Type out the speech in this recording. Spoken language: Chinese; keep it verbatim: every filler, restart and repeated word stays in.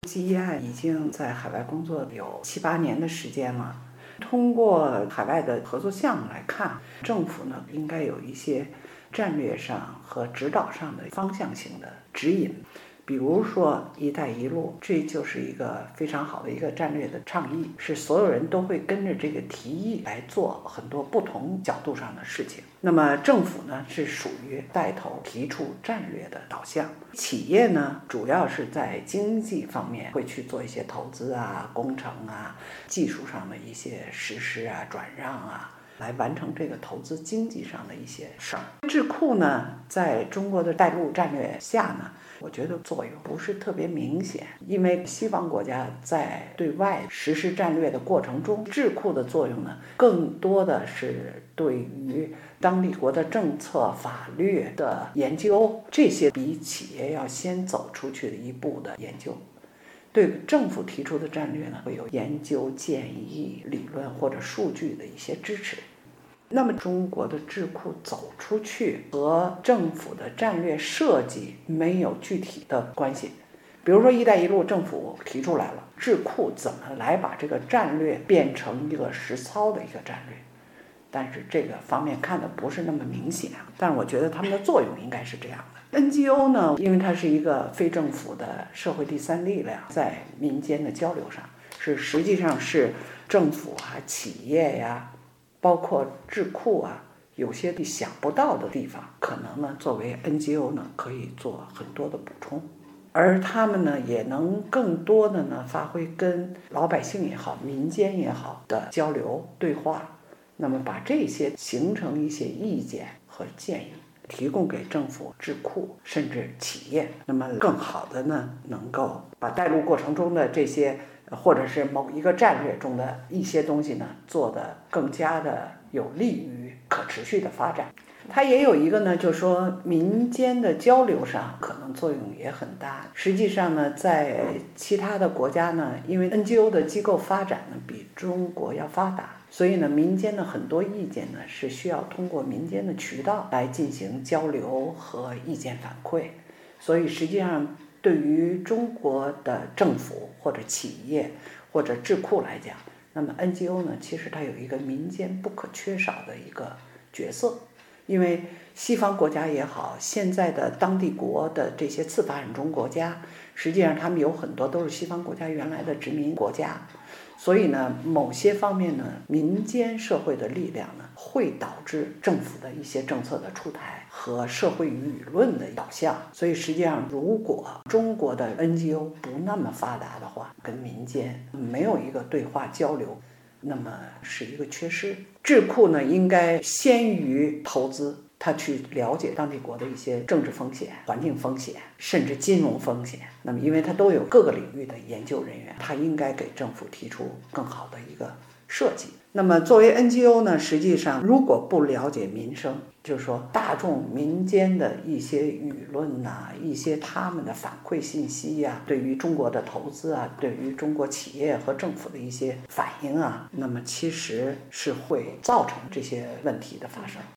基一案已经在海外工作有七八年的时间了。通过海外的合作项目来看，政府呢应该有一些战略上和指导上的方向性的指引。比如说一带一路，这就是一个非常好的一个战略的倡议，是所有人都会跟着这个提议来做很多不同角度上的事情。那么政府呢是属于带头提出战略的导向，企业呢主要是在经济方面会去做一些投资啊、工程啊、技术上的一些实施啊、转让啊，来完成这个投资经济上的一些事儿。智库呢在中国的带路战略下呢，我觉得作用不是特别明显，因为西方国家在对外实施战略的过程中，智库的作用呢更多的是对于当地国的政策法律的研究，这些比企业要先走出去的一步的研究。对政府提出的战略呢，会有研究建议、理论或者数据的一些支持。那么中国的智库走出去和政府的战略设计没有具体的关系。比如说一带一路政府提出来了，智库怎么来把这个战略变成一个实操的一个战略，但是这个方面看的不是那么明显，但是我觉得他们的作用应该是这样的。 N G O 呢，因为它是一个非政府的社会第三力量，在民间的交流上是实际上是政府啊、企业呀、包括智库啊，有些你想不到的地方，可能呢作为 N G O 呢可以做很多的补充，而他们呢也能更多的呢发挥跟老百姓也好、民间也好的交流对话，那么把这些形成一些意见和建议，提供给政府、智库甚至企业，那么更好的呢能够把带路过程中的这些或者是某一个战略中的一些东西呢做得更加的有利于可持续的发展。它也有一个呢，就是说民间的交流上可能作用也很大。实际上呢，在其他的国家呢，因为 N G O 的机构发展呢比中国要发达，所以呢民间的很多意见呢是需要通过民间的渠道来进行交流和意见反馈。所以实际上对于中国的政府或者企业或者智库来讲，那么 N G O 呢其实它有一个民间不可缺少的一个角色。因为西方国家也好，现在的当地国的这些次发展中国家，实际上他们有很多都是西方国家原来的殖民国家，所以呢某些方面呢民间社会的力量呢会导致政府的一些政策的出台和社会舆论的导向。所以实际上如果中国的 N G O 不那么发达的话，跟民间没有一个对话交流，那么是一个缺失。智库呢应该先于投资，他去了解当地国的一些政治风险、环境风险甚至金融风险，那么因为他都有各个领域的研究人员，他应该给政府提出更好的一个设计。那么作为 N G O 呢，实际上如果不了解民生，就是说大众民间的一些舆论呐、啊，一些他们的反馈信息呀、啊，对于中国的投资啊，对于中国企业和政府的一些反应啊，那么其实是会造成这些问题的发生。